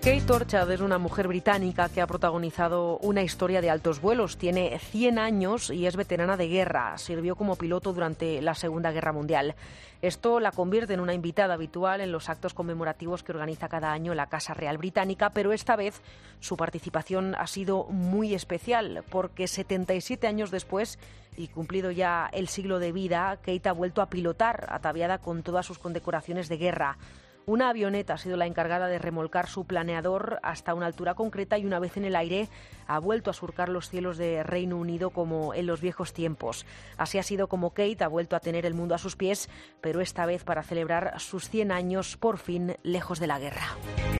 Kate Orchard es una mujer británica que ha protagonizado una historia de altos vuelos. Tiene 100 años y es veterana de guerra. Sirvió como piloto durante la Segunda Guerra Mundial. Esto la convierte en una invitada habitual en los actos conmemorativos que organiza cada año la Casa Real Británica, pero esta vez su participación ha sido muy especial porque 77 años después y cumplido ya el siglo de vida, Kate ha vuelto a pilotar, ataviada con todas sus condecoraciones de guerra. Una avioneta ha sido la encargada de remolcar su planeador hasta una altura concreta y una vez en el aire ha vuelto a surcar los cielos de Reino Unido como en los viejos tiempos. Así ha sido como Kate ha vuelto a tener el mundo a sus pies, pero esta vez para celebrar sus 100 años por fin lejos de la guerra.